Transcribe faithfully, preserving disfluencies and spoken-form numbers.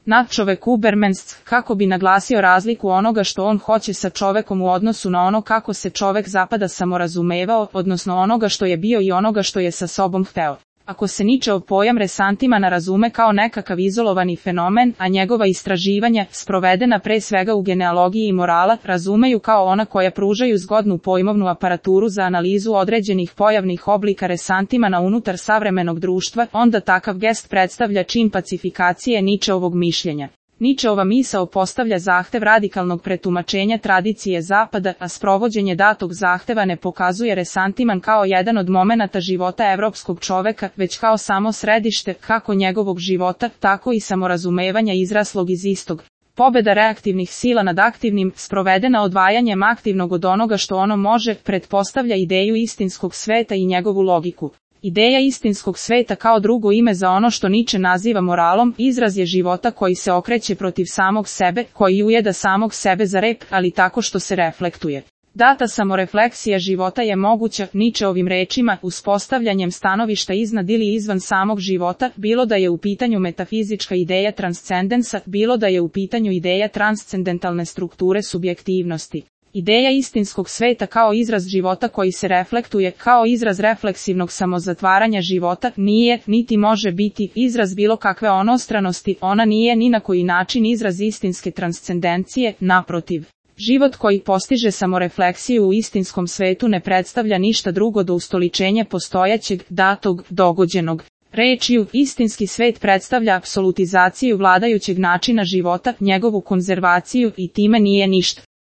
Nadčovek Ubermensch, kako bi naglasio razliku onoga što on hoće sa čovekom u odnosu na ono kako se čovek zapada samorazumevao, odnosno onoga što je bio i onoga što je sa sobom hteo. Ako se Ničeov pojam resantimana razume kao nekakav izolovani fenomen, a njegova istraživanja, sprovedena pre svega u genealogiji i morala, razumeju kao ona koja pružaju zgodnu pojmovnu aparaturu za analizu određenih pojavnih oblika resantimana unutar savremenog društva, onda takav gest predstavlja čin pacifikacije Ničeovog mišljenja. Ničeova misao postavlja zahtev radikalnog pretumačenja tradicije Zapada, a sprovođenje datog zahteva ne pokazuje resantiman kao jedan od momenata života evropskog čoveka, već kao samo središte, kako njegovog života, tako i samorazumevanja izraslog iz istog. Pobeda reaktivnih sila nad aktivnim, sprovedena odvajanjem aktivnog od onoga što ono može, pretpostavlja ideju istinskog sveta i njegovu logiku. Ideja istinskog sveta kao drugo ime za ono što Niče naziva moralom, izraz je života koji se okreće protiv samog sebe, koji ujeda samog sebe za rep, ali tako što se reflektuje. Data samorefleksija života je moguća, Ničeovim rečima, uspostavljanjem stanovišta iznad ili izvan samog života, bilo da je u pitanju metafizička ideja transcendensa, bilo da je u pitanju ideja transcendentalne strukture subjektivnosti. Ideja istinskog sveta kao izraz života koji se reflektuje, kao izraz refleksivnog samozatvaranja života, nije, niti može biti, izraz bilo kakve onostranosti, ona nije ni na koji način izraz istinske transcendencije, naprotiv. Život koji postiže samorefleksiju u istinskom svetu ne predstavlja ništa drugo do ustoličenja postojaćeg, datog, dogođenog. Rečju, istinski svet predstavlja apsolutizaciju vladajućeg načina života, njegovu konzervaciju i time nije ništa.